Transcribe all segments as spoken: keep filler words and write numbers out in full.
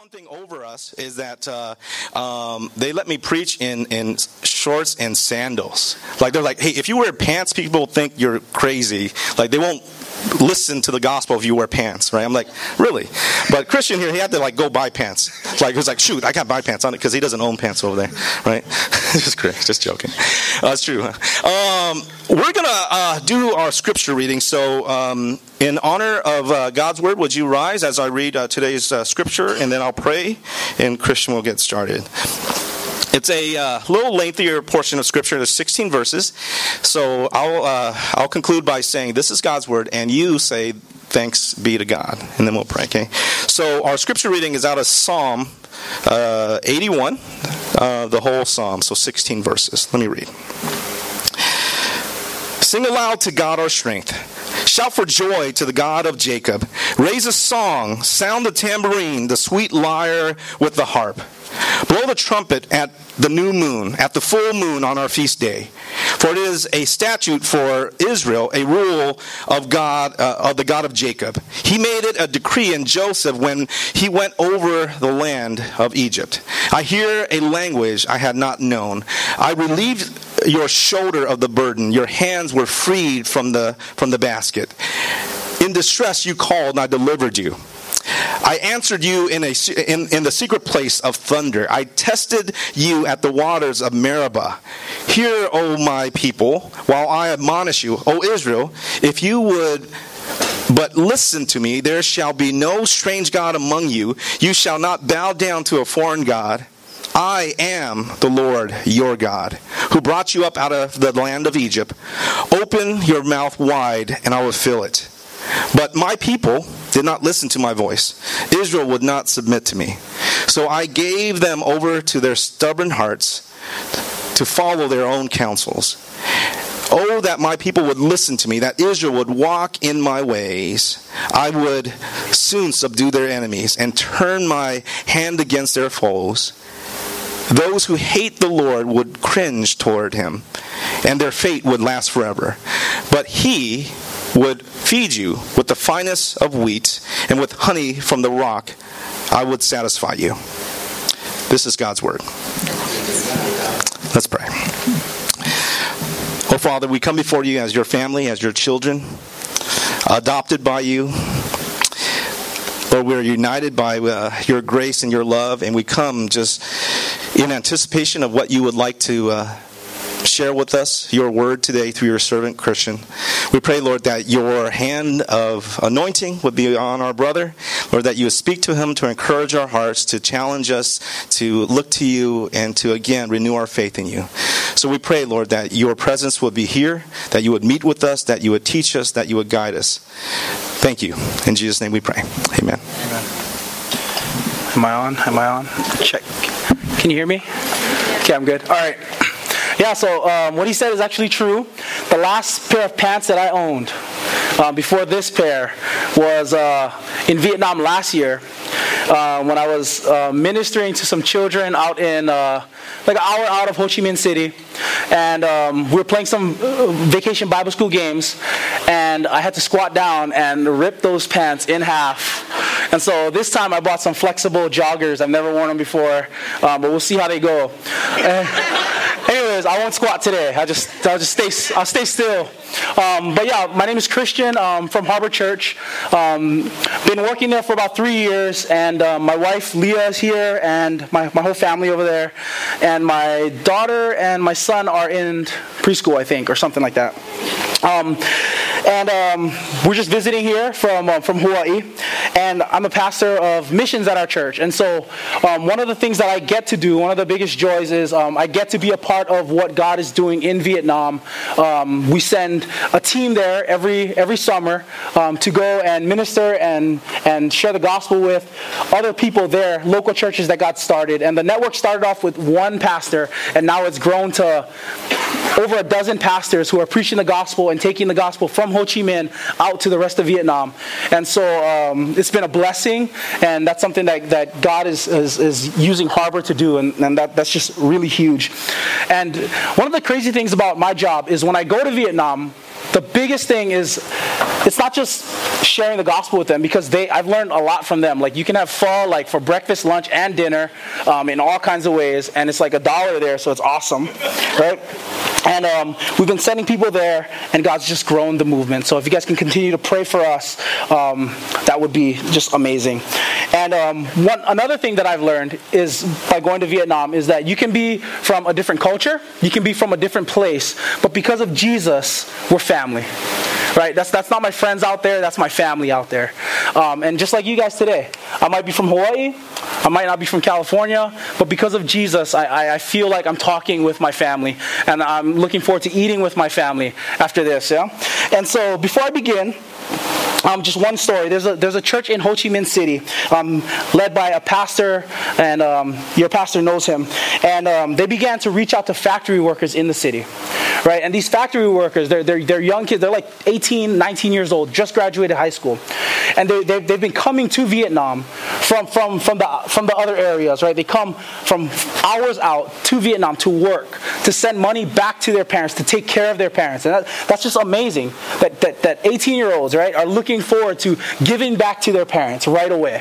one thing over us is that uh, um, they let me preach in, in shorts and sandals. Like, they're like, hey, if you wear pants, people think you're crazy. Like, they won't listen to the gospel if you wear pants, right? I'm like, really? But Christian here, he had to like go buy pants. Like, he was like, shoot, I can't buy pants on it because he doesn't own pants over there, right? just just joking. Uh, that's true. Huh? Um, we're gonna uh, do our scripture reading. So, um, in honor of uh, God's word, would you rise as I read uh, today's uh, scripture, and then I'll pray, and Christian will get started. It's a uh, little lengthier portion of Scripture. There's sixteen verses. So I'll uh, I'll conclude by saying, this is God's Word, and you say, thanks be to God. And then we'll pray, okay? So our Scripture reading is out of Psalm uh, eighty-one, uh, the whole Psalm, so sixteen verses. Let me read. Sing aloud to God our strength. Shout for joy to the God of Jacob. Raise a song, sound the tambourine, the sweet lyre with the harp. Blow the trumpet at the new moon, at the full moon on our feast day. For it is a statute for Israel, a rule of God, uh, of the God of Jacob. He made it a decree in Joseph when he went over the land of Egypt. I hear a language I had not known. I relieved your shoulder of the burden. Your hands were freed from the from the basket. In distress you called, and I delivered you. I answered you in, a, in, in the secret place of thunder. I tested you at the waters of Meribah. Hear, O my people, while I admonish you, O Israel, if you would but listen to me, there shall be no strange God among you. You shall not bow down to a foreign God. I am the Lord your God, who brought you up out of the land of Egypt. Open your mouth wide, and I will fill it. But my people did not listen to my voice. Israel would not submit to me. So I gave them over to their stubborn hearts to follow their own counsels. Oh, that my people would listen to me, that Israel would walk in my ways. I would soon subdue their enemies and turn my hand against their foes. Those who hate the Lord would cringe toward him, and their fate would last forever. But he would feed you with the finest of wheat, and with honey from the rock I would satisfy you. This is God's word. Let's pray. Oh, Father, we come before you as your family, as your children, adopted by you. Lord, we're united by uh, your grace and your love, and we come just in anticipation of what you would like to uh, share with us, your word today through your servant Christian. We pray, Lord, that your hand of anointing would be on our brother. Lord, that you would speak to him to encourage our hearts, to challenge us, to look to you, and to, again, renew our faith in you. So we pray, Lord, that your presence would be here, that you would meet with us, that you would teach us, that you would guide us. Thank you. In Jesus' name we pray. Amen. Amen. Am I on? Am I on? Check. Can you hear me? Okay, I'm good. All right. Yeah, so um, what he said is actually true. The last pair of pants that I owned uh, before this pair was uh, in Vietnam last year uh, when I was uh, ministering to some children out in uh, like an hour out of Ho Chi Minh City. And um, we were playing some vacation Bible school games, and I had to squat down and rip those pants in half. And so this time I bought some flexible joggers. I've never worn them before, um, but we'll see how they go. And anyways, I won't squat today. I just, I'll just stay, I'll stay still. Um, but yeah, my name is Christian um, from Harbor Church. Um, been working there for about three years, and uh, my wife Leah is here, and my, my whole family over there, and my daughter and my son are in preschool, I think, or something like that. Um, and um, we're just visiting here from uh, from Hawaii, and I'm a pastor of missions at our church. And so um, one of the things that I get to do, one of the biggest joys is um, I get to be a part of what God is doing in Vietnam. Um, we send a team there every every summer um, to go and minister and, and share the gospel with other people there, local churches that got started. And the network started off with one pastor, and now it's grown to over a dozen pastors who are preaching the gospel and taking the gospel from Ho Chi Minh out to the rest of Vietnam. And so um, it's been a blessing, and that's something that, that God is, is, is using Harbor to do, and, and that, that's just really huge. And one of the crazy things about my job is when I go to Vietnam, the biggest thing is it's not just sharing the gospel with them, because they I've learned a lot from them. Like, you can have pho like for breakfast, lunch, and dinner um, in all kinds of ways, and it's like a dollar there, so it's awesome, right? And um, we've been sending people there, and God's just grown the movement. So if you guys can continue to pray for us, um, that would be just amazing. And um, one another thing that I've learned is by going to Vietnam is that you can be from a different culture, you can be from a different place, but because of Jesus, we're family. Right? That's that's not my friends out there. That's my family out there. Um, and just like you guys today, I might be from Hawaii. I might not be from California. But because of Jesus, I, I, I feel like I'm talking with my family. And I'm looking forward to eating with my family after this. Yeah. And so before I begin, Um, just one story. There's a there's a church in Ho Chi Minh City, um, led by a pastor, and um, your pastor knows him. And um, they began to reach out to factory workers in the city, right? And these factory workers, they're they're, they're young kids. They're like eighteen, nineteen years old, just graduated high school, and they they've, they've been coming to Vietnam from from from the from the other areas, right? They come from hours out to Vietnam to work, to send money back to their parents, to take care of their parents, and that, that's just amazing. That that that eighteen year olds, right, are looking forward to giving back to their parents right away.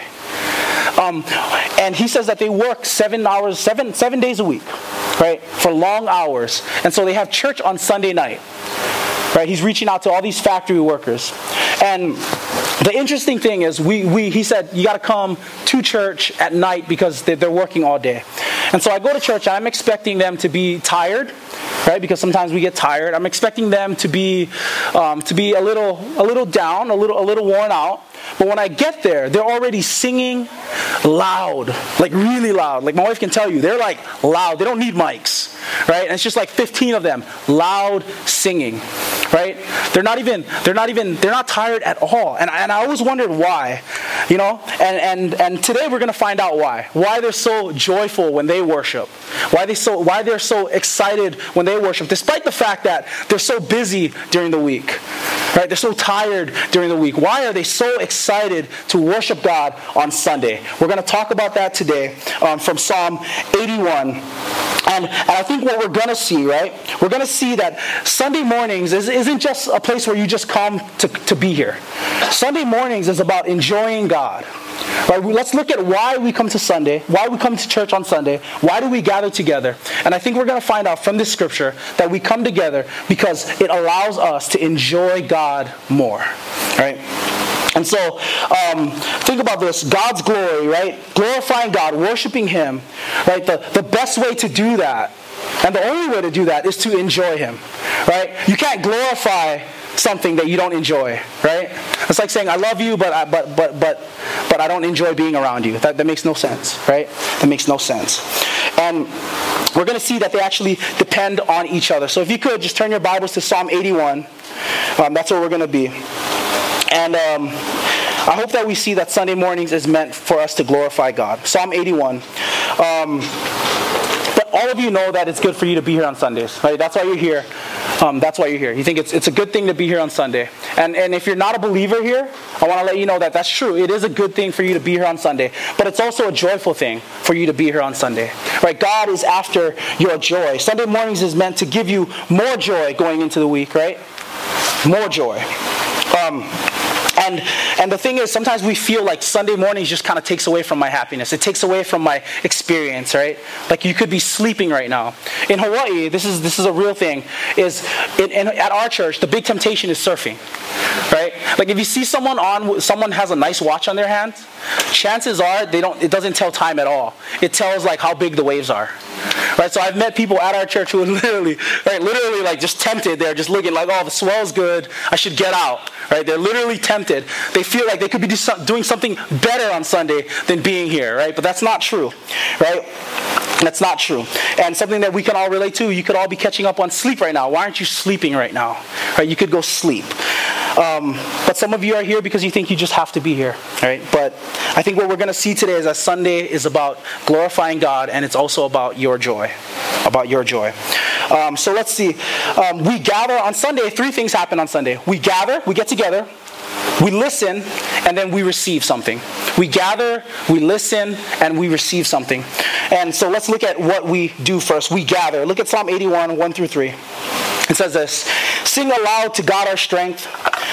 Um, and he says that they work seven hours, seven seven days a week, right, for long hours. And so they have church on Sunday night, right? He's reaching out to all these factory workers. And the interesting thing is, we, we he said, you got to come to church at night because they're, they're working all day. And so I go to church, and I'm expecting them to be tired, right? Because sometimes we get tired. I'm expecting them to be um, to be a little a little down, a little a little worn out. But when I get there, they're already singing loud, like really loud. Like my wife can tell you, they're like loud. They don't need mics, right? And it's just like fifteen of them, loud singing, right? They're not even they're not even they're not tired at all. And and I always wondered why, you know. And and and today we're gonna find out why. Why they're so joyful when they worship. Why they so why they're so excited when they worship, despite the fact that they're so busy during the week, right? They're so tired during the week. Why are they so excited to worship God on Sunday? We're going to talk about that today um, from Psalm eighty-one. And, and I think what we're going to see, right? We're going to see that Sunday mornings is, isn't just a place where you just come to, to be here. Sunday mornings is about enjoying God. Right? Let's look at why we come to Sunday, why we come to church on Sunday, why do we gather together? And I think we're going to find out from this scripture that we come together because it allows us to enjoy God more. Right? And so, um, think about this, God's glory, right? Glorifying God, worshiping Him, right? The, the best way to do that, and the only way to do that, is to enjoy Him, right? You can't glorify something that you don't enjoy, right? It's like saying, I love you, but I, but but but but I don't enjoy being around you. That, that makes no sense, right? That makes no sense. And we're going to see that they actually depend on each other. So if you could, just turn your Bibles to Psalm eighty-one. Um, that's where we're going to be. And um, I hope that we see that Sunday mornings is meant for us to glorify God. Psalm eighty-one. Um, but all of you know that it's good for you to be here on Sundays, right? That's why you're here. Um, that's why you're here. You think it's it's a good thing to be here on Sunday. And and if you're not a believer here, I want to let you know that that's true. It is a good thing for you to be here on Sunday. But it's also a joyful thing for you to be here on Sunday. Right? God is after your joy. Sunday mornings is meant to give you more joy going into the week, right? More joy. Um, and and the thing is, sometimes we feel like Sunday mornings just kind of takes away from my happiness. It takes away from my experience, right? Like you could be sleeping right now. In Hawaii, this is this is a real thing. Is in, in, at our church, the big temptation is surfing, right? Like if you see someone on, someone has a nice watch on their hand, chances are they don't. It doesn't tell time at all. It tells like how big the waves are. Right, so I've met people at our church who are literally, right, literally like just tempted. They're just looking like, oh, the swell's good. I should get out. Right, they're literally tempted. They feel like they could be doing something better on Sunday than being here. Right, but that's not true. Right, that's not true. And something that we can all relate to. You could all be catching up on sleep right now. Why aren't you sleeping right now? Right, you could go sleep. Um, but some of you are here because you think you just have to be here, right? But I think what we're going to see today is that Sunday is about glorifying God, and it's also about your joy, about your joy. Um, so let's see. Um, we gather on Sunday. Three things happen on Sunday. We gather, we get together, we listen, and then we receive something. We gather, we listen, and we receive something. And so let's look at what we do first. We gather. Look at Psalm eighty-one, one through three. It says this: sing aloud to God our strength.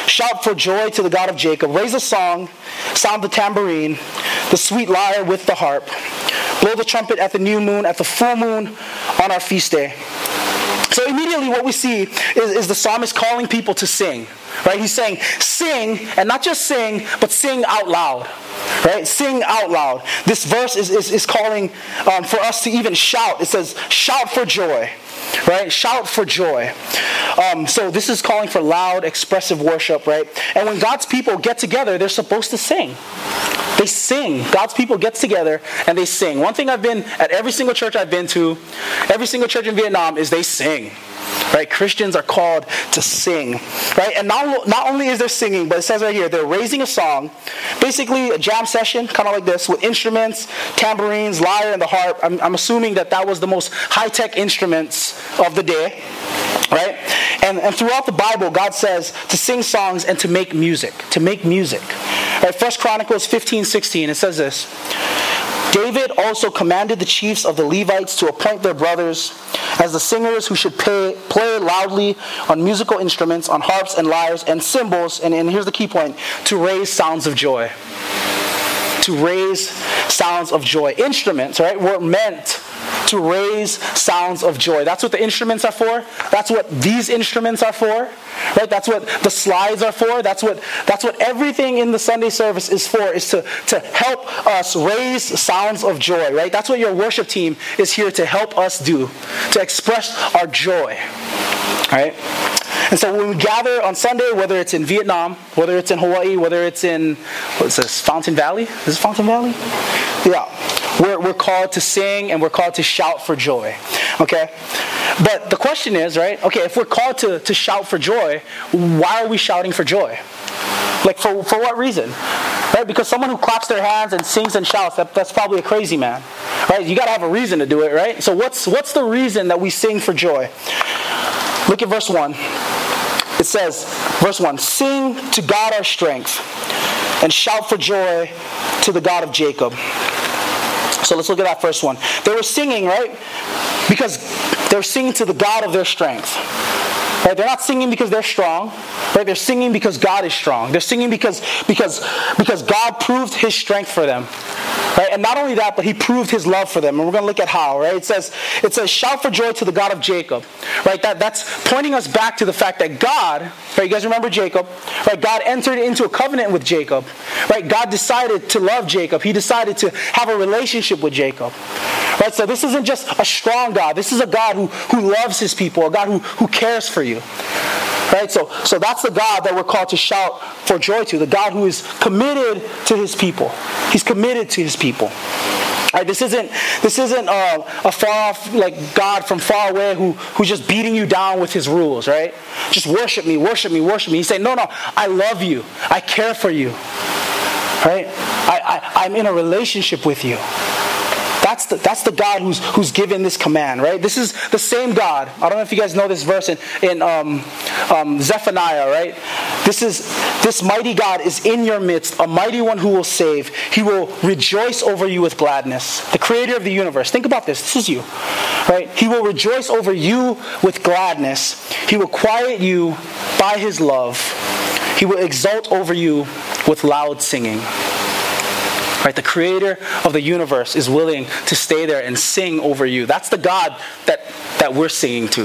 Shout for joy to the God of Jacob. Raise a song, sound the tambourine, the sweet lyre with the harp. Blow the trumpet at the new moon, at the full moon on our feast day. So immediately what we see is, is the psalmist calling people to sing. Right? He's saying, sing, and not just sing, but sing out loud. Right? Sing out loud. This verse is, is, is calling um, for us to even shout. It says, shout for joy. Right? Shout for joy. Um, so this is calling for loud, expressive worship, right? And when God's people get together, they're supposed to sing. They sing. God's people get together and they sing. One thing I've been at every single church I've been to, every single church in Vietnam, is they sing. Right? Christians are called to sing. Right? And not, not only is there singing, but it says right here, they're raising a song. Basically a jam session, kind of like this, with instruments, tambourines, lyre, and the harp. I'm, I'm assuming that that was the most high-tech instruments of the day. Right? And, and throughout the Bible, God says to sing songs and to make music. To make music. Right? First Chronicles fifteen sixteen, it says this. David also commanded the chiefs of the Levites to appoint their brothers as the singers who should pay, play loudly on musical instruments, on harps and lyres and cymbals, and, and here's the key point, to raise sounds of joy. To raise sounds of joy. Instruments, right, were meant to raise sounds of joy. That's what the instruments are for. That's what these instruments are for. Right? That's what the slides are for. That's what that's what everything in the Sunday service is for, is to, to help us raise sounds of joy. Right? That's what your worship team is here to help us do, to express our joy. Right? And so when we gather on Sunday, whether it's in Vietnam, whether it's in Hawaii, whether it's in, what's this, Fountain Valley? Is this Fountain Valley? Yeah. We're, we're called to sing and we're called to shout for joy. Okay? But the question is, right, okay, if we're called to, to shout for joy, why are we shouting for joy? Like, for, for what reason? Right? Because someone who claps their hands and sings and shouts, that, that's probably a crazy man. Right? You got to have a reason to do it, right? So what's what's the reason that we sing for joy? Look at verse one. It says, verse one, sing to God our strength and shout for joy to the God of Jacob. So let's look at that first one. They were singing, right? Because they were singing to the God of their strength. Right? They're not singing because they're strong. Right? They're singing because God is strong. They're singing because, because, because God proved His strength for them. Right? And not only that, but He proved His love for them. And we're going to look at how. Right? It says, it says, shout for joy to the God of Jacob. Right? That, that's pointing us back to the fact that God, right? You guys remember Jacob? Right? God entered into a covenant with Jacob. Right? God decided to love Jacob. He decided to have a relationship with Jacob. Right? So this isn't just a strong God. This is a God who, who loves His people, a God who, who cares for you. Right? So, so that's the God that we're called to shout for joy to, the God who is committed to His people. He's committed to His people. Right? This isn't this isn't uh, a far off, like, God from far away who who's just beating you down with His rules. Right? Just worship me, worship me, worship me. He's saying, no, no, I love you. I care for you. Right? I, I I'm in a relationship with you. That's the, that's the God who's who's given this command, right? This is the same God. I don't know if you guys know this verse in, in um, um, Zephaniah, right? This is this mighty God is in your midst, a mighty one who will save. He will rejoice over you with gladness. The creator of the universe. Think about this. This is you, right? He will rejoice over you with gladness. He will quiet you by His love. He will exult over you with loud singing. Right, the creator of the universe is willing to stay there and sing over you. That's the God that, that we're singing to.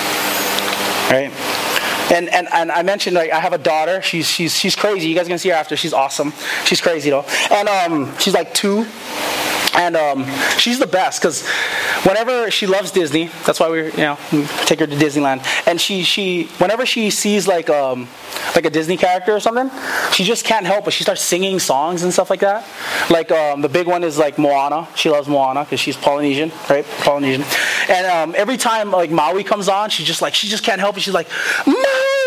Right? And and and I mentioned, like, I have a daughter. She's she's she's crazy. You guys are gonna see her after. She's awesome. She's crazy though. And um she's like two. And um, she's the best because whenever she loves Disney, that's why we, you know, we take her to Disneyland. And she, she, whenever she sees like um, like a Disney character or something, she just can't help but she starts singing songs and stuff like that. Like um, the big one is like Moana. She loves Moana because she's Polynesian, right? Polynesian. And um, every time like Maui comes on, she just like she just can't help it. She's like, Maui.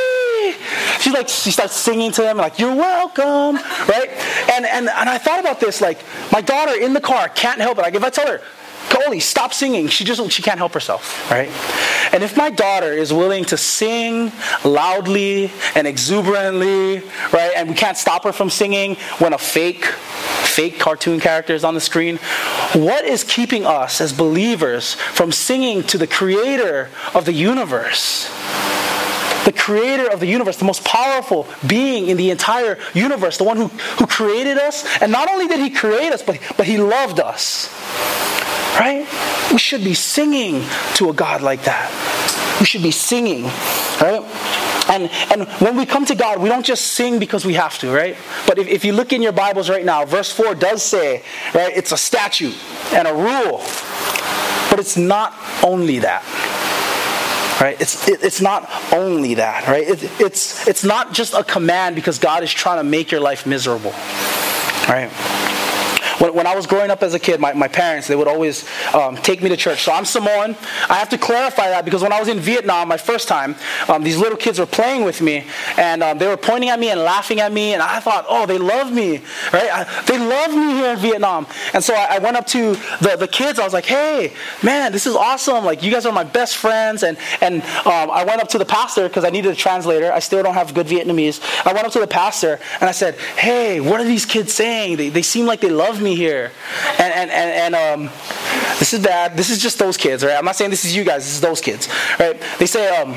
She's like, she starts singing to him, like, you're welcome, right? And and and I thought about this, like, my daughter in the car can't help it. Like, if I tell her, Coley, stop singing, she just she can't help herself, right? And if my daughter is willing to sing loudly and exuberantly, right, and we can't stop her from singing when a fake, fake cartoon character is on the screen, what is keeping us as believers from singing to the creator of the universe? the creator of the universe, the most powerful being in the entire universe, the one who, who created us. And not only did he create us, but, but he loved us. Right? We should be singing to a God like that. We should be singing. Right? And and when we come to God, we don't just sing because we have to, right? But if, if you look in your Bibles right now, verse four does say, right, it's a statute and a rule. But it's not only that. Right? It's it, it's not only that, right? It, it's it's not just a command because God is trying to make your life miserable. Right? When, when I was growing up as a kid, my, my parents, they would always um, take me to church. So I'm Samoan. I have to clarify that because when I was in Vietnam my first time, um, these little kids were playing with me, and um, they were pointing at me and laughing at me, and I thought, oh, they love me, right? I, they love me here in Vietnam. And so I, I went up to the, the kids. I was like, hey, man, this is awesome. Like, you guys are my best friends. And, and um, I went up to the pastor because I needed a translator. I still don't have good Vietnamese. I went up to the pastor, and I said, hey, what are these kids saying? They, they seem like they love me here. And and and, and um, this is bad. This is just those kids, right? I'm not saying this is you guys. This is those kids, right? They say, um,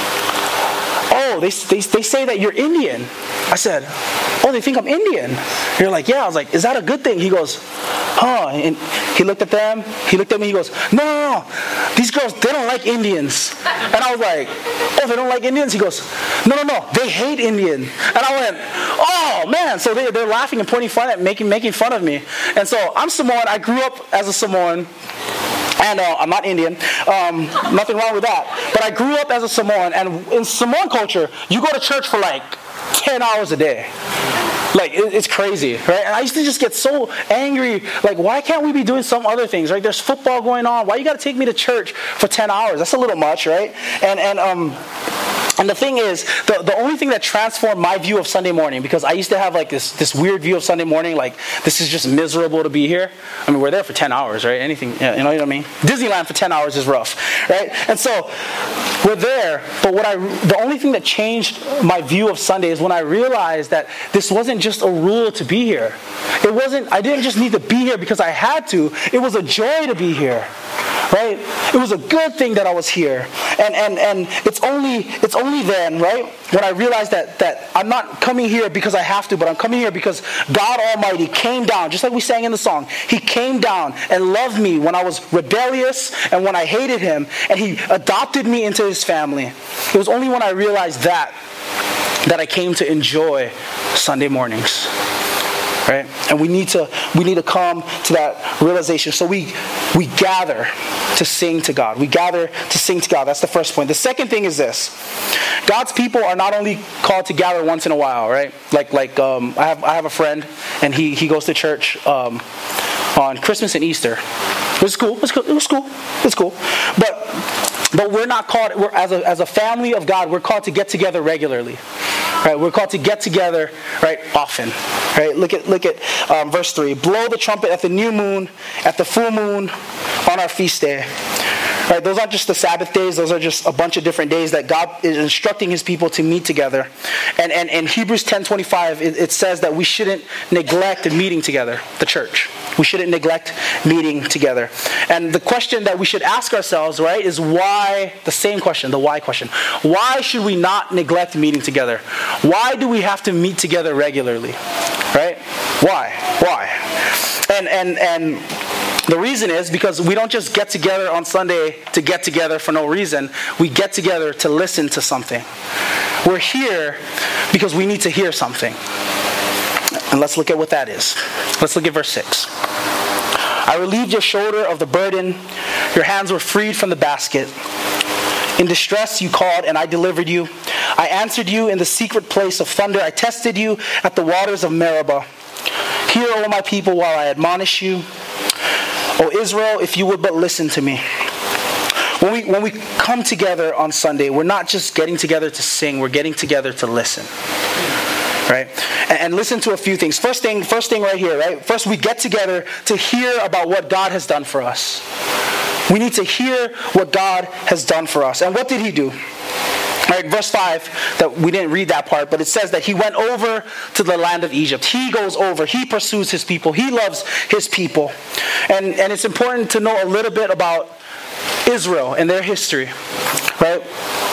oh, they, they they say that you're Indian. I said, oh, they think I'm Indian. You're like, yeah. I was like, is that a good thing? He goes, huh? And he looked at them. He looked at me. He goes, no, no, no. These girls, they don't like Indians. And I was like, oh, they don't like Indians? He goes, no, no, no. They hate Indian. And I went, oh, man. So they, they're laughing and pointing fun at making making fun of me. And so I'm Samoan. I grew up as a Samoan. And uh, I'm not Indian. Um, nothing wrong with that. But I grew up as a Samoan. And in Samoan culture, you go to church for like ten hours a day. Like, it, it's crazy, right? And I used to just get so angry. Like, why can't we be doing some other things, right? There's football going on. Why you got to take me to church for ten hours? That's a little much, right? And, and, um... And the thing is, the, the only thing that transformed my view of Sunday morning, because I used to have like this, this weird view of Sunday morning, like this is just miserable to be here. I mean, we're there for ten hours, right? Anything, you know what I mean? Disneyland for ten hours is rough, right? And so we're there, but what I, the only thing that changed my view of Sunday is when I realized that this wasn't just a rule to be here. It wasn't, I didn't just need to be here because I had to. It was a joy to be here. Right? It was a good thing that I was here. And and and it's only it's only then, right, when I realized that that I'm not coming here because I have to, but I'm coming here because God Almighty came down, just like we sang in the song. He came down and loved me when I was rebellious and when I hated him, and he adopted me into his family. It was only when I realized that that I came to enjoy Sunday mornings. Right? And we need to we need to come to that realization. So we we gather to sing to God. We gather to sing to God. That's the first point. The second thing is this: God's people are not only called to gather once in a while, right? Like like um, I have I have a friend, and he he goes to church um, on Christmas and Easter. It was cool. It was cool. It was cool. It was cool. But but we're not called. We're as a as a family of God. We're called to get together regularly. Right, we're called to get together, right, often. Right, look at look at um, verse three. Blow the trumpet at the new moon, at the full moon, on our feast day. Right, those aren't just the Sabbath days; those are just a bunch of different days that God is instructing His people to meet together. And and in Hebrews ten twenty-five, it, it says that we shouldn't neglect meeting together. The church, we shouldn't neglect meeting together. And the question that we should ask ourselves, right, is why? The same question, the why question. Why should we not neglect meeting together? Why do we have to meet together regularly? Right? Why? Why? And and and. The reason is because we don't just get together on Sunday to get together for no reason. We get together to listen to something. We're here because we need to hear something. And let's look at what that is. Let's look at verse six. I relieved your shoulder of the burden. Your hands were freed from the basket. In distress you called, and I delivered you. I answered you in the secret place of thunder. I tested you at the waters of Meribah. Hear, O my people, while I admonish you. O Israel, if you would but listen to me. When we when we come together on Sunday, we're not just getting together to sing, we're getting together to listen. Right? And, and listen to a few things. First thing, first thing right here, right? First, we get together to hear about what God has done for us. We need to hear what God has done for us. And what did He do? Right, verse five, that we didn't read that part, but it says that He went over to the land of Egypt. He goes over. He pursues His people. He loves His people. And, and it's important to know a little bit about Israel and their history. Right?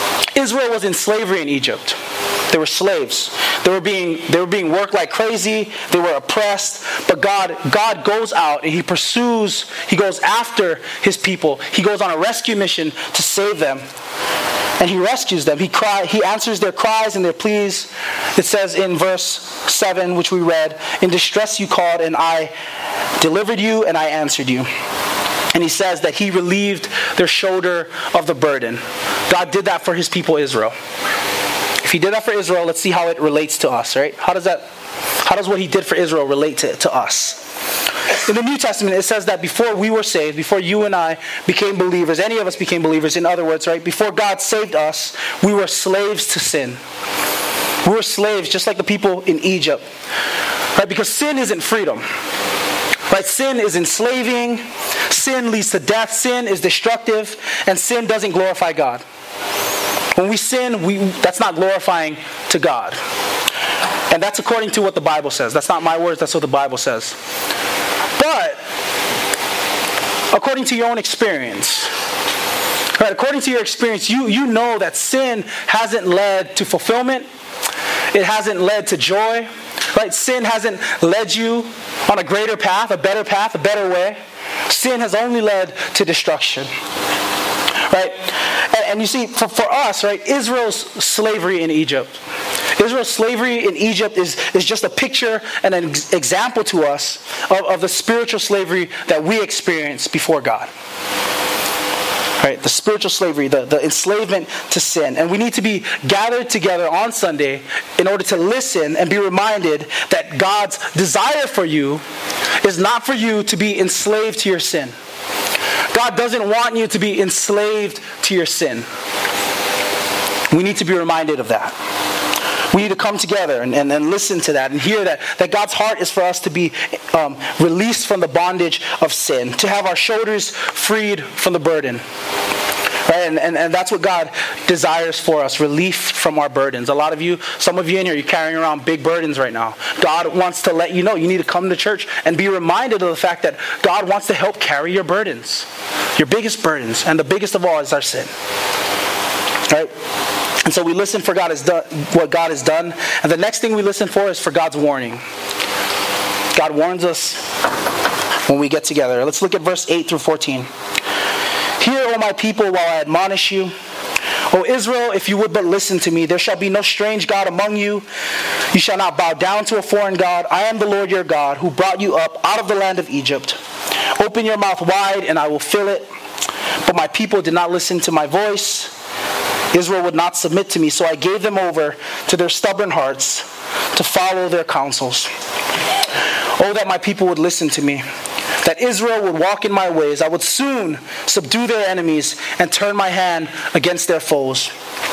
Israel was in slavery in Egypt. They were slaves. They were being they were being worked like crazy. They were oppressed. But God God goes out and he pursues, he goes after his people. He goes on a rescue mission to save them. And he rescues them. He cry, he answers their cries and their pleas. It says in verse seven, which we read, "In distress you called, and I delivered you, and I answered you." And he says that he relieved their shoulder of the burden. God did that for his people Israel. If he did that for Israel, let's see how it relates to us, right? How does that, how does what he did for Israel relate to, to us? In the New Testament, it says that before we were saved, before you and I became believers, any of us became believers, in other words, right? Before God saved us, we were slaves to sin. We were slaves just like the people in Egypt, right? Because sin isn't freedom. Right? Sin is enslaving. Sin leads to death. Sin is destructive. And sin doesn't glorify God. When we sin, we that's not glorifying to God. And that's according to what the Bible says. That's not my words. That's what the Bible says. But according to your own experience, right? According to your experience, you, you know that sin hasn't led to fulfillment. It hasn't led to joy. Right? Sin hasn't led you on a greater path, a better path, a better way. Sin has only led to destruction. Right? And, and you see, for, for us, right, Israel's slavery in Egypt. Israel's slavery in Egypt is, is just a picture and an ex- example to us of, of the spiritual slavery that we experience before God. Right, the spiritual slavery, the, the enslavement to sin. And we need to be gathered together on Sunday in order to listen and be reminded that God's desire for you is not for you to be enslaved to your sin. God doesn't want you to be enslaved to your sin. We need to be reminded of that. We need to come together and, and, and listen to that and hear that, that God's heart is for us to be um, released from the bondage of sin, to have our shoulders freed from the burden. Right? And, and, and that's what God desires for us, relief from our burdens. A lot of you, some of you in here, you're carrying around big burdens right now. God wants to let you know you need to come to church and be reminded of the fact that God wants to help carry your burdens, your biggest burdens, and the biggest of all is our sin. Right? And so we listen for God has done what God has done. And the next thing we listen for is for God's warning. God warns us when we get together. Let's look at verse eight through fourteen. "Hear, O my people, while I admonish you. O Israel, if you would but listen to me, there shall be no strange God among you. You shall not bow down to a foreign God. I am the Lord your God, who brought you up out of the land of Egypt. Open your mouth wide, and I will fill it. But my people did not listen to my voice. Israel would not submit to me, so I gave them over to their stubborn hearts to follow their counsels. Oh, that my people would listen to me, that Israel would walk in my ways. I would soon subdue their enemies and turn my hand against their foes."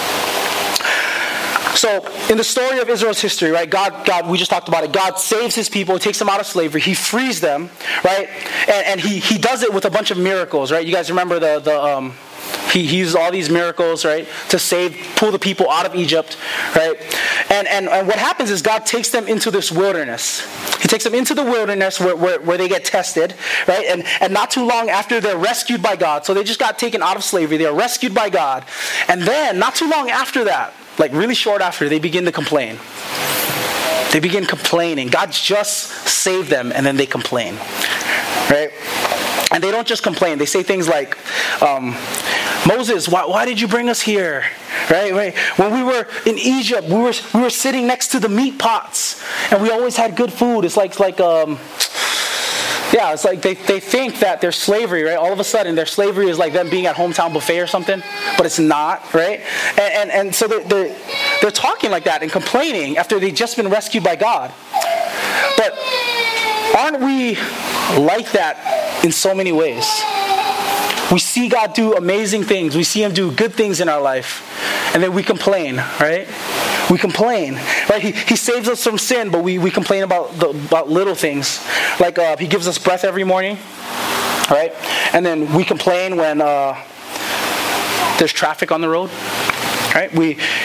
So, in the story of Israel's history, right, God, God, we just talked about it. God saves his people, takes them out of slavery, he frees them, right, and, and he he does it with a bunch of miracles, right? You guys remember the the um. He, he uses all these miracles, right, to save, pull the people out of Egypt, right? And, and and what happens is God takes them into this wilderness. He takes them into the wilderness where, where, where they get tested, right? And, and not too long after they're rescued by God. So they just got taken out of slavery. They're rescued by God. And then, not too long after that, like really short after, they begin to complain. They begin complaining. God just saved them, and then they complain, right? And they don't just complain. They say things like, um, "Moses, why, why did you bring us here?" Right, right. When we were in Egypt, we were we were sitting next to the meat pots, and we always had good food. It's like like um, yeah, it's like they, they think that their slavery, right? All of a sudden, their slavery is like them being at hometown buffet or something, but it's not, right? And and, and so they're, they're they're talking like that and complaining after they've just been rescued by God. But aren't we like that in so many ways? We see God do amazing things. We see him do good things in our life. And then we complain, right? We complain, right? He, he saves us from sin, but we, we complain about the, about little things. Like uh, he gives us breath every morning, right? And then we complain when uh, there's traffic on the road, right? We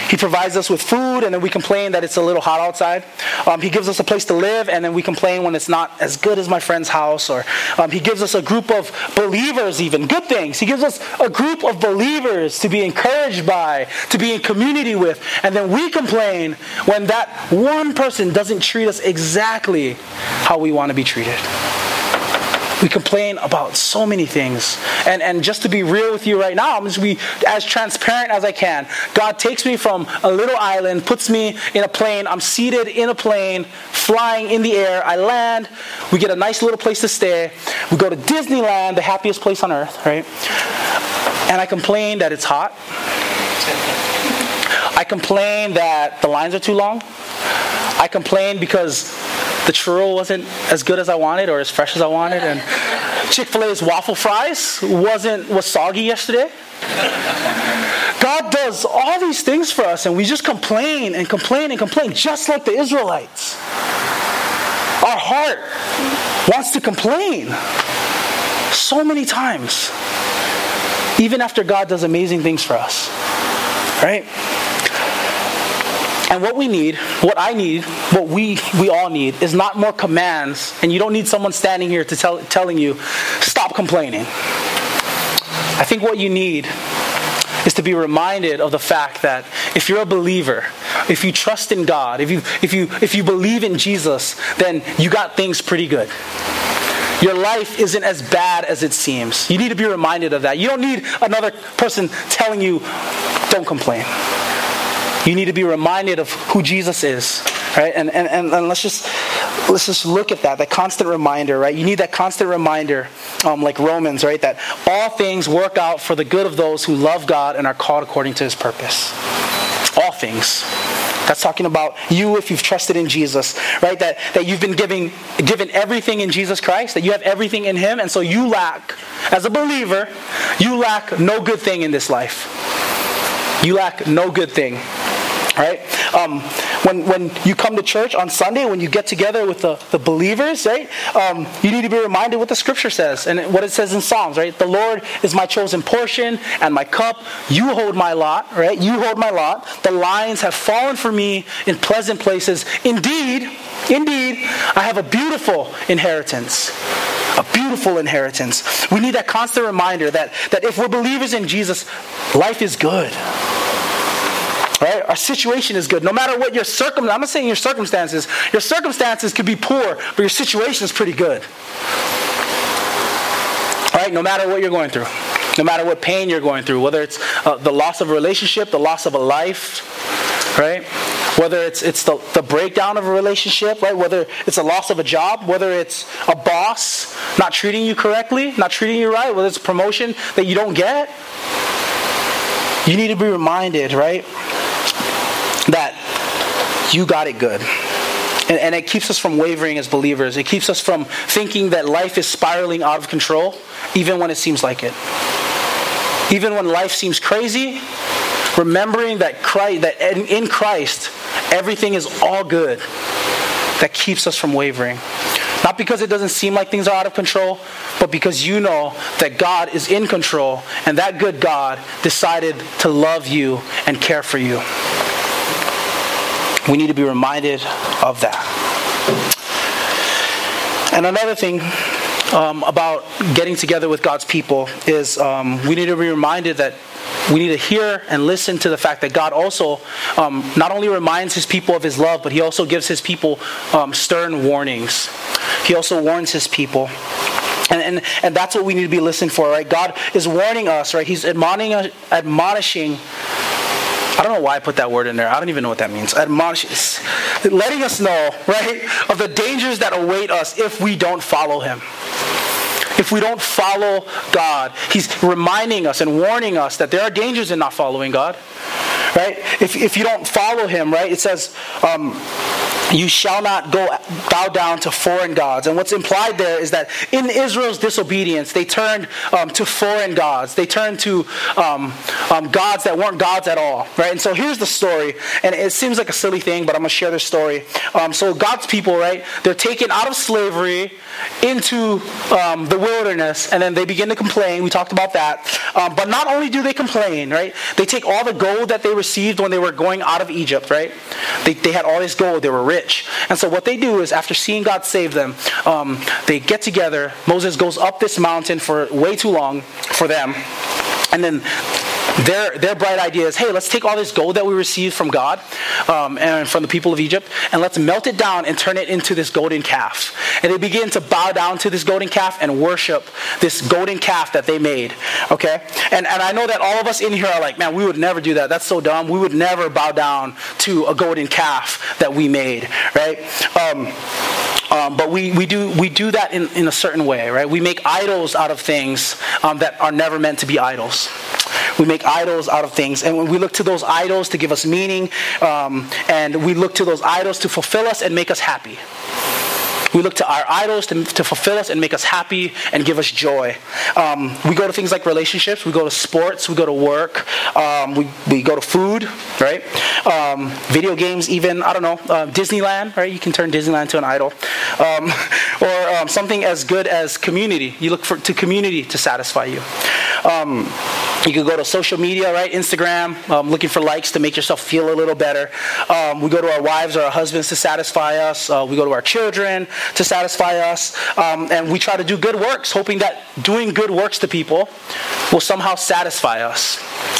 He provides us with food, and then we complain that it's a little hot outside. Um, he gives us a place to live, and then we complain when it's not as good as my friend's house. Or um, he gives us a group of believers, even good things. He gives us a group of believers to be encouraged by, to be in community with, and then we complain when that one person doesn't treat us exactly how we want to be treated. We complain about so many things. And and just to be real with you right now, I'm just going to be as transparent as I can. God takes me from a little island, puts me in a plane. I'm seated in a plane, flying in the air. I land. We get a nice little place to stay. We go to Disneyland, the happiest place on earth, right? And I complain that it's hot. I complain that the lines are too long. I complain because the churro wasn't as good as I wanted or as fresh as I wanted, and Chick-fil-A's waffle fries wasn't was soggy yesterday. God does all these things for us, and we just complain and complain and complain, just like the Israelites. Our heart wants to complain so many times, even after God does amazing things for us, right? And what we need, what I need, what we we all need is not more commands. And you don't need someone standing here to tell telling you, stop complaining. I think what you need is to be reminded of the fact that if you're a believer, if you trust in God, if you if you if you believe in Jesus, then you got things pretty good. Your life isn't as bad as it seems. You need to be reminded of that. You don't need another person telling you, don't complain. You need to be reminded of who Jesus is, right? And, and and and let's just let's just look at that, that constant reminder, right? You need that constant reminder, um, like Romans, right? That all things work out for the good of those who love God and are called according to His purpose. All things. That's talking about you if you've trusted in Jesus, right? That that you've been giving given everything in Jesus Christ, that you have everything in Him, and so you lack, as a believer, you lack no good thing in this life. You lack no good thing. Right? Um, when when you come to church on Sunday, when you get together with the, the believers, right? Um, you need to be reminded what the scripture says and what it says in Psalms, right? The Lord is my chosen portion and my cup. You hold my lot, right? You hold my lot. The lines have fallen for me in pleasant places. Indeed, indeed, I have a beautiful inheritance. A beautiful inheritance. We need that constant reminder that, that if we're believers in Jesus, life is good. Right? Our situation is good. No matter what your circum, I'm not saying your circumstances. Your circumstances could be poor, but your situation is pretty good. All right? No matter what you're going through. No matter what pain you're going through. Whether it's uh, the loss of a relationship, the loss of a life. Right? Whether it's it's the, the breakdown of a relationship. Right? Whether it's a loss of a job. Whether it's a boss not treating you correctly. Not treating you right. Whether it's a promotion that you don't get. You need to be reminded, right? That you got it good. And, and it keeps us from wavering as believers. It keeps us from thinking that life is spiraling out of control, even when it seems like it. Even when life seems crazy, remembering that Christ, that in Christ, everything is all good. That keeps us from wavering. Not because it doesn't seem like things are out of control, but because you know that God is in control, and that good God decided to love you and care for you. We need to be reminded of that. And another thing um, about getting together with God's people is um, we need to be reminded that we need to hear and listen to the fact that God also um, not only reminds His people of His love, but He also gives His people um, stern warnings. He also warns His people. And, and and that's what we need to be listening for, right? God is warning us, right? He's admonishing, admonishing I don't know why I put that word in there. I don't even know what that means. Admonishing, letting us know, right, of the dangers that await us if we don't follow Him. If we don't follow God, He's reminding us and warning us that there are dangers in not following God, right? If if you don't follow Him, right, it says, um, you shall not go bow down to foreign gods. And what's implied there is that in Israel's disobedience, they turned um, to foreign gods. They turned to um, um, gods that weren't gods at all, right? And so here's the story, and it seems like a silly thing, but I'm going to share this story. Um, so God's people, right, they're taken out of slavery into um, the wilderness, and then they begin to complain. We talked about that. Um, but not only do they complain, right, they take all the gold that they received when they were going out of Egypt, right? They, they had all this gold. They were rich. And so what they do is, after seeing God save them, um, they get together. Moses goes up this mountain for way too long for them. And then their their bright idea is, hey, let's take all this gold that we received from God um, and from the people of Egypt, and let's melt it down and turn it into this golden calf. And they begin to bow down to this golden calf and worship this golden calf that they made. Okay? And and I know that all of us in here are like, man, we would never do that. That's so dumb. We would never bow down to a golden calf that we made. Right? Um, Um, but we, we do we do that in, in a certain way, right? We make idols out of things um, that are never meant to be idols. We make idols out of things, and when we look to those idols to give us meaning, um, and we look to those idols to fulfill us and make us happy. We look to our idols to, to fulfill us and make us happy and give us joy. Um, we go to things like relationships. We go to sports. We go to work. Um, we, we go to food, right? Um, video games even. I don't know. Uh, Disneyland, right? You can turn Disneyland to an idol. Um, or um, something as good as community. You look for to community to satisfy you. Um, you could go to social media, right? Instagram, um, looking for likes to make yourself feel a little better. Um, we go to our wives or our husbands to satisfy us. Uh, we go to our children to satisfy us. Um, and we try to do good works, hoping that doing good works to people will somehow satisfy us.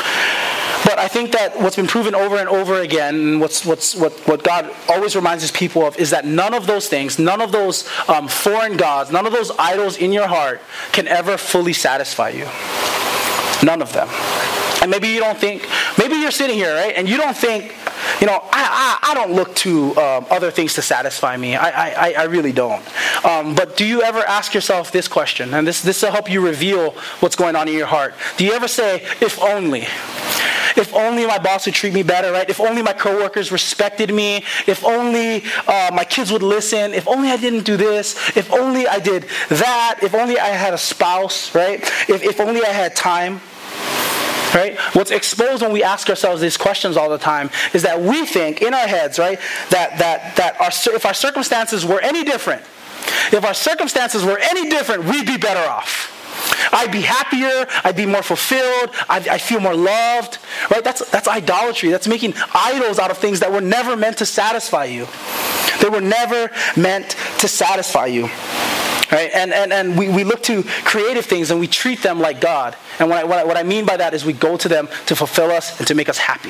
But I think that what's been proven over and over again, and what's what's what, what God always reminds his people of, is that none of those things, none of those um, foreign gods, none of those idols in your heart can ever fully satisfy you. None of them. And maybe you don't think, maybe you're sitting here, right, and you don't think, you know, I I, I don't look to um, other things to satisfy me. I I, I really don't. Um, but do you ever ask yourself this question? And this this will help you reveal what's going on in your heart. Do you ever say, if only? If only my boss would treat me better, right? If only my coworkers respected me. If only uh, my kids would listen. If only I didn't do this. If only I did that. If only I had a spouse, right? If if only I had time. Right? What's exposed when we ask ourselves these questions all the time is that we think in our heads, right, that that that our if our circumstances were any different, if our circumstances were any different, we'd be better off. I'd be happier. I'd be more fulfilled. I'd, I feel more loved. Right? That's that's idolatry. That's making idols out of things that were never meant to satisfy you. They were never meant to satisfy you. Right? And and, and we, we look to creative things and we treat them like God. And what I, what, I, what I mean by that is we go to them to fulfill us and to make us happy.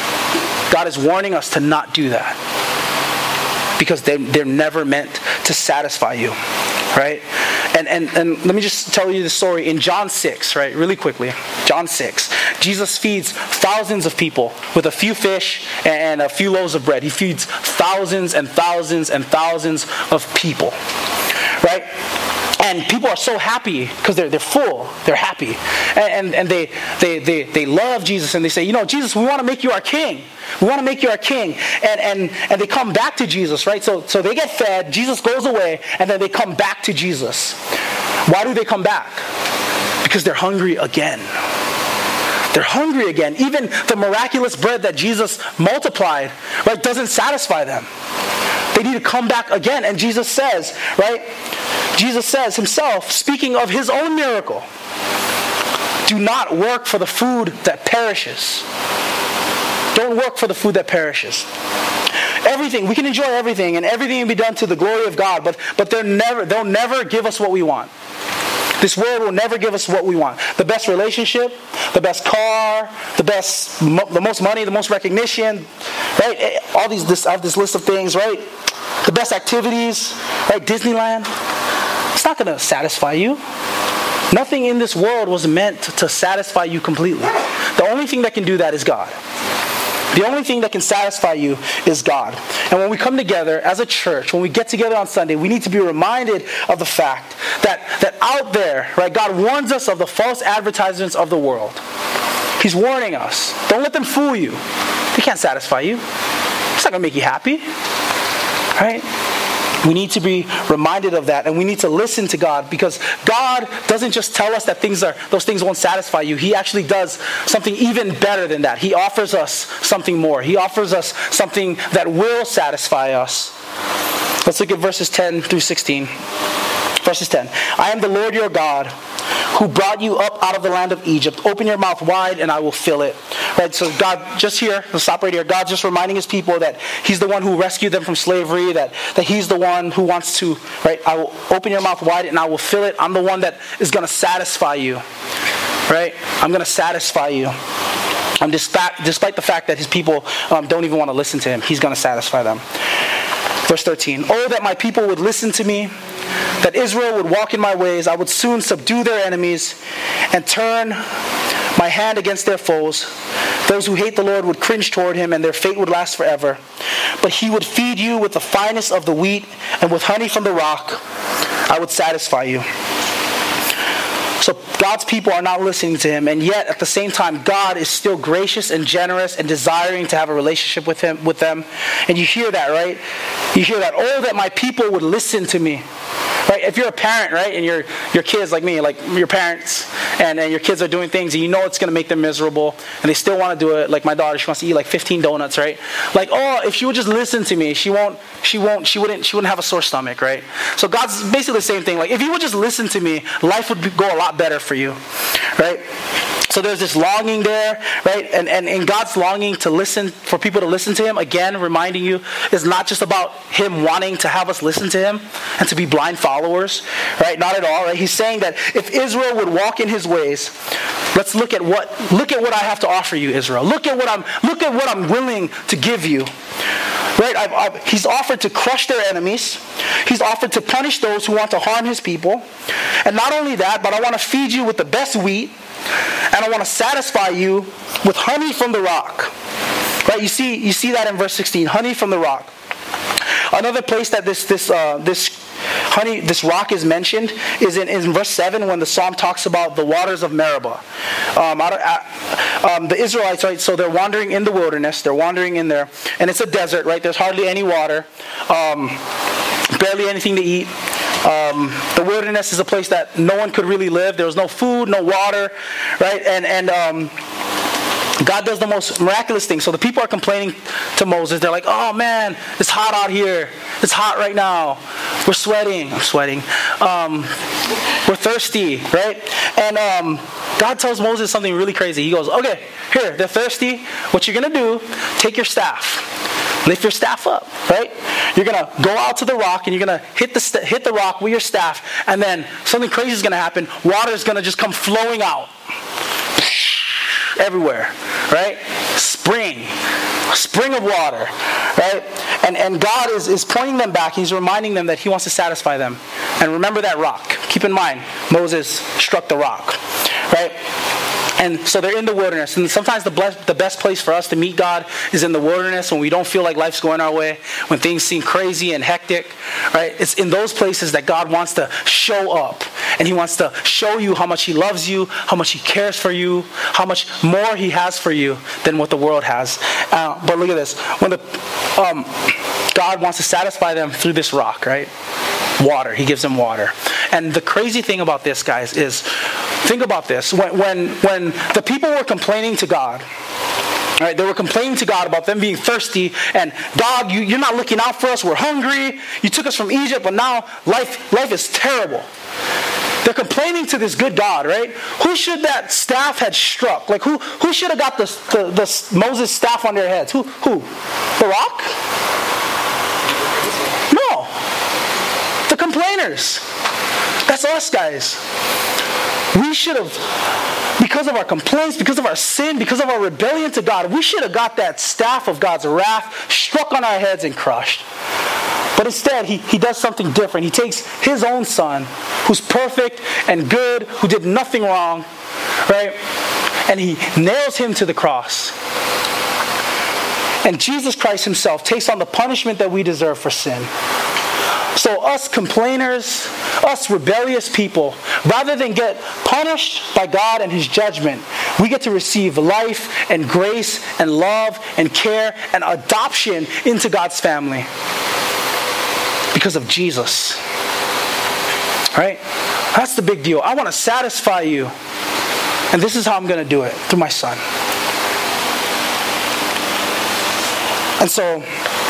God is warning us to not do that. Because they, they're never meant to satisfy you. Right? And, and and let me just tell you the story in John six, right? Really quickly. John six. Jesus feeds thousands of people with a few fish and a few loaves of bread. He feeds thousands and thousands and thousands of people. Right? And people are so happy because they're they're full, they're happy, and and, and they, they they they love Jesus, and they say, you know, Jesus, we want to make you our king. We want to make you our king, and and and they come back to Jesus, right? So so they get fed, Jesus goes away, and then they come back to Jesus. Why do they come back? Because they're hungry again. They're hungry again. Even the miraculous bread that Jesus multiplied, right, doesn't satisfy them. They need to come back again. And Jesus says, right? Jesus says himself, speaking of his own miracle, do not work for the food that perishes. Don't work for the food that perishes. Everything, we can enjoy everything, and everything will be done to the glory of God, but but they're never, they'll never give us what we want. This world will never give us what we want. The best relationship, the best car, the best, the most money, the most recognition, right? All these, this, I have this list of things, right? The best activities, right? Disneyland. It's not going to satisfy you. Nothing in this world was meant to satisfy you completely. The only thing that can do that is God. The only thing that can satisfy you is God. And when we come together as a church, when we get together on Sunday, we need to be reminded of the fact that, that out there, right, God warns us of the false advertisements of the world. He's warning us. Don't let them fool you. They can't satisfy you. It's not going to make you happy. right? We need to be reminded of that, and we need to listen to God, because God doesn't just tell us that things are those things won't satisfy you. He actually does something even better than that. He offers us something more. He offers us something that will satisfy us. Let's look at verses ten through sixteen. Verses ten. I am the Lord your God, who brought you up out of the land of Egypt. Open your mouth wide and I will fill it. Right, so God, just here, let's stop right here. God's just reminding his people that he's the one who rescued them from slavery, that, that he's the one who wants to, right, I will open your mouth wide and I will fill it. I'm the one that is going to satisfy you. Right? I'm going to satisfy you. Um, despite, despite the fact that his people um, don't even want to listen to him, he's going to satisfy them. Verse thirteen. Oh, that my people would listen to me, that Israel would walk in my ways. I would soon subdue their enemies and turn my hand against their foes. Those who hate the Lord would cringe toward him, and their fate would last forever. But he would feed you with the finest of the wheat, and with honey from the rock I would satisfy you. So God's people are not listening to him, and yet at the same time, God is still gracious and generous and desiring to have a relationship with him, with them. And you hear that, right? You hear that, oh, that my people would listen to me. Right? If you're a parent, right, and your your kids like me, like your parents, and, and your kids are doing things, and you know it's going to make them miserable, and they still want to do it. Like my daughter, she wants to eat like fifteen donuts, right? Like, oh, if she would just listen to me, she won't, she won't, she wouldn't, she wouldn't have a sore stomach, right? So God's basically the same thing. Like, if you would just listen to me, life would be, go a lot better for you, right? So there's this longing there, right? And, and and God's longing to listen, for people to listen to him, again, reminding you, is not just about him wanting to have us listen to him and to be blind followers, right? Not at all, right? He's saying that if Israel would walk in his ways, let's look at what look at what I have to offer you, Israel. Look at what I'm look at what I'm willing to give you. Right? I've, I've, he's offered to crush their enemies. He's offered to punish those who want to harm his people. And not only that, but I want to feed you with the best wheat, and I want to satisfy you with honey from the rock. Right? You see, you see that in verse sixteen, honey from the rock. Another place that this this uh, this honey, this rock is mentioned is in, in verse seven, when the psalm talks about the waters of Meribah. Um, I, I, um, the Israelites, right? So they're wandering in the wilderness. They're wandering in there, and it's a desert, right? There's hardly any water, um, barely anything to eat. Um, the wilderness is a place that no one could really live. There was no food, no water, right? And and um, God does the most miraculous thing. So the people are complaining to Moses. They're like, oh man, it's hot out here. It's hot right now. We're sweating. I'm sweating. Um, we're thirsty, right? And um, God tells Moses something really crazy. He goes, okay, here, they're thirsty. What you're going to do, take your staff. Lift your staff up, right? You're going to go out to the rock and you're going to hit the st- hit the rock with your staff. And then something crazy is going to happen. Water is going to just come flowing out. Everywhere, right? Spring. Spring of water, right? And and God is, is pointing them back. He's reminding them that he wants to satisfy them. And remember that rock. Keep in mind, Moses struck the rock, right? And so they're in the wilderness. And sometimes the bless, the best place for us to meet God is in the wilderness, when we don't feel like life's going our way, when things seem crazy and hectic, right? It's in those places that God wants to show up. And he wants to show you how much he loves you, how much he cares for you, how much more he has for you than what the world has. Uh, but look at this. When the um, God wants to satisfy them through this rock, right? Water. He gives them water. And the crazy thing about this, guys, is, think about this. When when when the people were complaining to God, right, they were complaining to God about them being thirsty, and God, you, you're not looking out for us. We're hungry. You took us from Egypt, but now life life is terrible. They're complaining to this good God, right? Who should that staff had struck? Like who who should have got the, the, the Moses staff on their heads? Who who? The rock? No. The complainers. That's us, guys. We should have, because of our complaints, because of our sin, because of our rebellion to God, we should have got that staff of God's wrath struck on our heads and crushed. But instead, he, he does something different. He takes his own son, who's perfect and good, who did nothing wrong, right? And he nails him to the cross. And Jesus Christ himself takes on the punishment that we deserve for sin. So us complainers, us rebellious people, rather than get punished by God and his judgment, we get to receive life and grace and love and care and adoption into God's family. Because of Jesus. Right? That's the big deal. I want to satisfy you. And this is how I'm going to do it, through my Son. And so,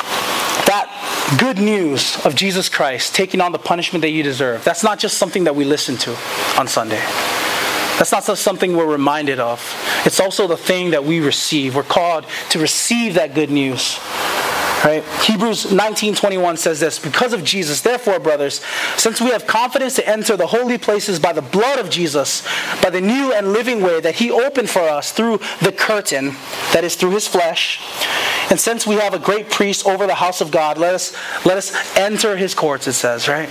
that good news of Jesus Christ taking on the punishment that you deserve, that's not just something that we listen to on Sunday. That's not just something we're reminded of. It's also the thing that we receive. We're called to receive that good news. Right? Hebrews nineteen twenty-one says this, because of Jesus, therefore, brothers, since we have confidence to enter the holy places by the blood of Jesus, by the new and living way that he opened for us through the curtain, that is through his flesh, and since we have a great priest over the house of God, let us let us enter his courts, it says, right?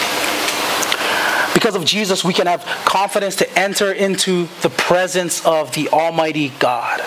Because of Jesus, we can have confidence to enter into the presence of the Almighty God.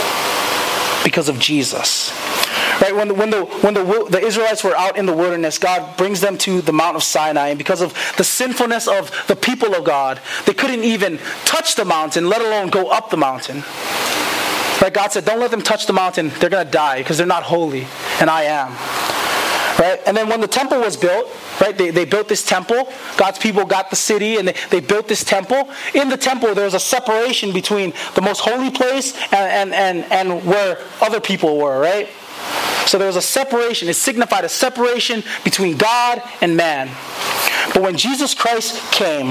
Because of Jesus. Right, when the, when the when the the Israelites were out in the wilderness, God brings them to the Mount of Sinai, and because of the sinfulness of the people of God, they couldn't even touch the mountain, let alone go up the mountain. Right, God said, "Don't let them touch the mountain; they're going to die because they're not holy, and I am." Right, and then when the temple was built, right, they, they built this temple. God's people got the city, and they, they built this temple. In the temple, there was a separation between the most holy place and and and, and where other people were. Right. So there was a separation. It signified a separation between God and man. But when Jesus Christ came,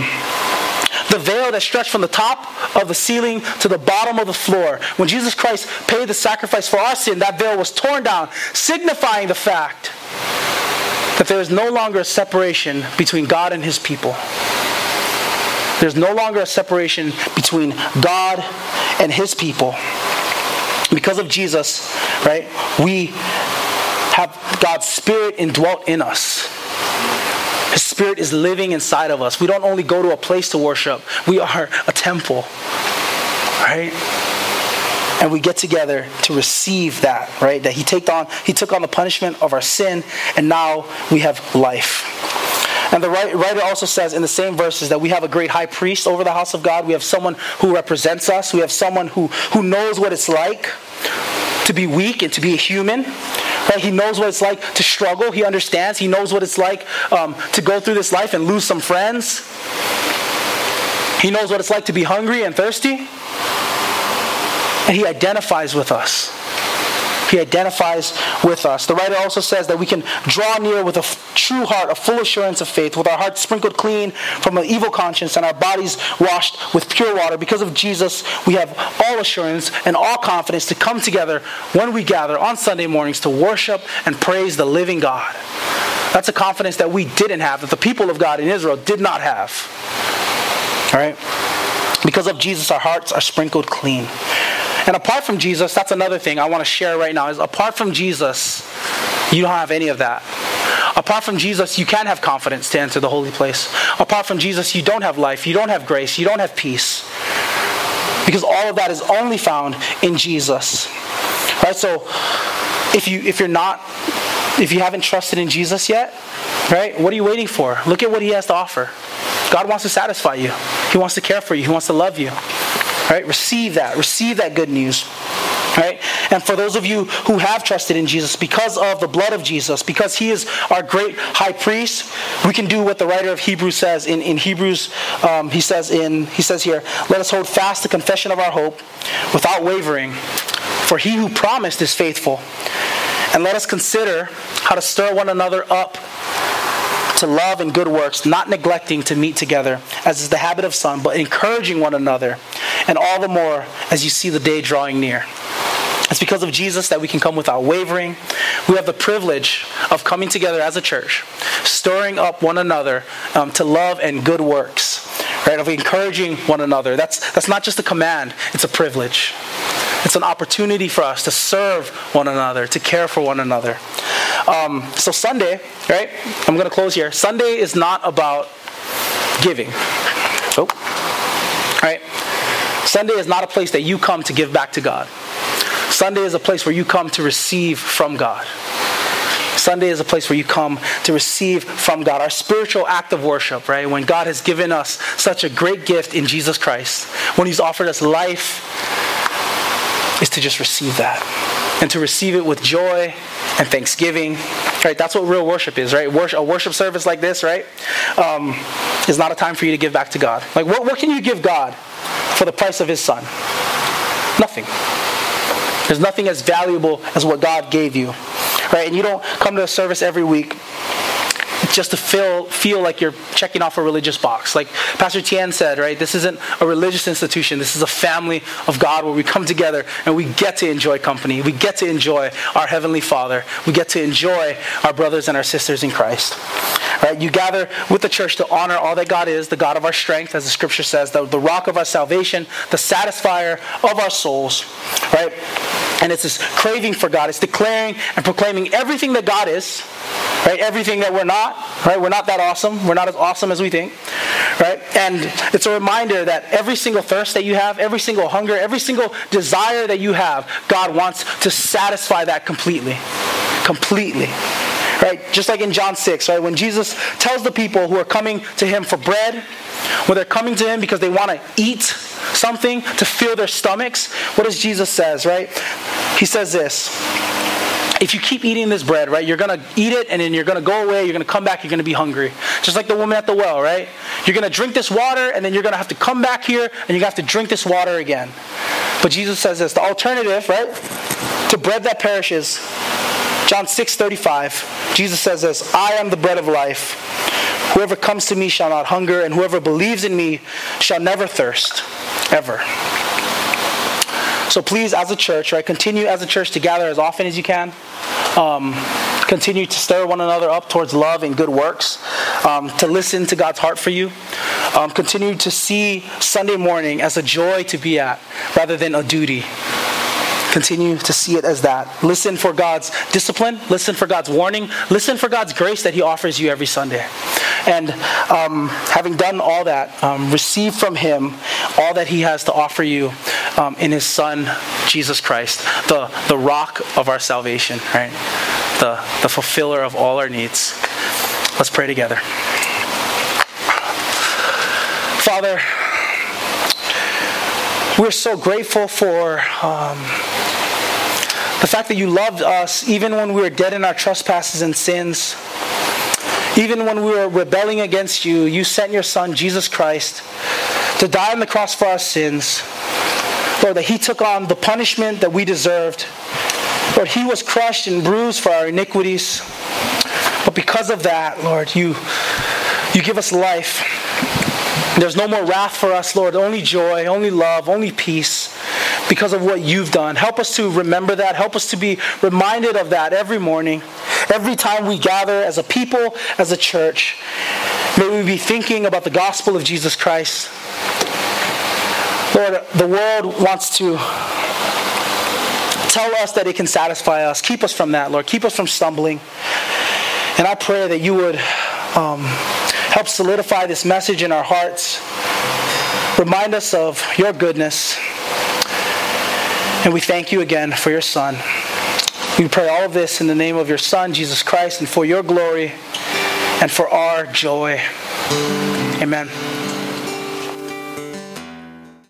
the veil that stretched from the top of the ceiling to the bottom of the floor, when Jesus Christ paid the sacrifice for our sin, that veil was torn down, signifying the fact that there is no longer a separation between God and his people. There's no longer a separation between God and his people. Because of Jesus, right, we have God's Spirit indwelt in us. His Spirit is living inside of us. We don't only go to a place to worship. We are a temple, right? And we get together to receive that, right? That he took on, he took on the punishment of our sin, and now we have life. And the writer also says in the same verses that we have a great high priest over the house of God. We have someone who represents us. We have someone who, who knows what it's like to be weak and to be a human. Right? He knows what it's like to struggle. He understands. He knows what it's like um, to go through this life and lose some friends. He knows what it's like to be hungry and thirsty. And he identifies with us. He identifies with us. The writer also says that we can draw near with a f- true heart, a full assurance of faith, with our hearts sprinkled clean from an evil conscience and our bodies washed with pure water. Because of Jesus, we have all assurance and all confidence to come together when we gather on Sunday mornings to worship and praise the living God. That's a confidence that we didn't have, that the people of God in Israel did not have. All right? Because of Jesus, our hearts are sprinkled clean. And apart from Jesus, that's another thing I want to share right now, is apart from Jesus, you don't have any of that. Apart from Jesus, you can't have confidence to enter the holy place. Apart from Jesus, you don't have life, you don't have grace, you don't have peace. Because all of that is only found in Jesus. Right? So if you if you're not, if you haven't trusted in Jesus yet, right, what are you waiting for? Look at what he has to offer. God wants to satisfy you. He wants to care for you. He wants to love you. Right? Receive that. Receive that good news. Right? And for those of you who have trusted in Jesus, because of the blood of Jesus, because he is our great high priest, we can do what the writer of Hebrews says in, in Hebrews. Um, he says in he says here, let us hold fast the confession of our hope without wavering, for he who promised is faithful. And let us consider how to stir one another up to love and good works, not neglecting to meet together, as is the habit of some, but encouraging one another, and all the more as you see the day drawing near. It's because of Jesus that we can come without wavering. We have the privilege of coming together as a church, stirring up one another um, to love and good works, right? Of encouraging one another. That's that's not just a command; it's a privilege. It's an opportunity for us to serve one another, to care for one another. Um, so Sunday, right? I'm going to close here. Sunday is not about giving. Oh, right? Sunday is not a place that you come to give back to God. Sunday is a place where you come to receive from God. Sunday is a place where you come to receive from God. Our spiritual act of worship, right? When God has given us such a great gift in Jesus Christ, when he's offered us life, is to just receive that. And to receive it with joy and thanksgiving Right, that's what real worship is, right? Worship, a worship service like this, right, um, is not a time for you to give back to God. Like, what, what can you give God for the price of His Son? Nothing. There's nothing as valuable as what God gave you, right? And you don't come to a service every week just to feel feel like you're checking off a religious box. Like Pastor Tian said, right? This isn't a religious institution. This is a family of God where we come together and we get to enjoy company. We get to enjoy our Heavenly Father. We get to enjoy our brothers and our sisters in Christ. Right? You gather with the church to honor all that God is, the God of our strength, as the scripture says, the, the rock of our salvation, the satisfier of our souls. Right? And it's this craving for God. It's declaring and proclaiming everything that God is. Right? Everything that we're not. Right? We're not that awesome. We're not as awesome as we think. Right? And it's a reminder that every single thirst that you have, every single hunger, every single desire that you have, God wants to satisfy that completely. Completely. Right? Just like in John six, right? When Jesus tells the people who are coming to Him for bread, when they're coming to Him because they want to eat something to fill their stomachs, what does Jesus says, right? He says this: if you keep eating this bread, right, you're going to eat it and then you're going to go away, you're going to come back, you're going to be hungry. Just like the woman at the well, right? You're going to drink this water and then you're going to have to come back here and you're going to have to drink this water again. But Jesus says this, the alternative, right, to bread that perishes, John six thirty-five, Jesus says this: I am the bread of life. Whoever comes to me shall not hunger, and whoever believes in me shall never thirst, ever. So please, as a church, right, continue as a church to gather as often as you can. Um, continue to stir one another up towards love and good works. Um, to listen to God's heart for you. Um, continue to see Sunday morning as a joy to be at rather than a duty. Continue to see it as that. Listen for God's discipline. Listen for God's warning. Listen for God's grace that He offers you every Sunday. And um, having done all that, um, receive from Him all that He has to offer you um, in His Son, Jesus Christ, the, the rock of our salvation, right? The, the fulfiller of all our needs. Let's pray together. Father, we're so grateful for um, the fact that You loved us even when we were dead in our trespasses and sins. Even when we were rebelling against You, You sent Your Son, Jesus Christ, to die on the cross for our sins. Lord, that He took on the punishment that we deserved. Lord, He was crushed and bruised for our iniquities. But because of that, Lord, You, you give us life. There's no more wrath for us, Lord. Only joy, only love, only peace because of what You've done. Help us to remember that. Help us to be reminded of that every morning. Every time we gather as a people, as a church, may we be thinking about the gospel of Jesus Christ. Lord, the world wants to tell us that it can satisfy us. Keep us from that, Lord. Keep us from stumbling. And I pray that You would um, help solidify this message in our hearts. Remind us of Your goodness. And we thank You again for Your Son. We pray all of this in the name of Your Son, Jesus Christ, and for Your glory and for our joy. Amen.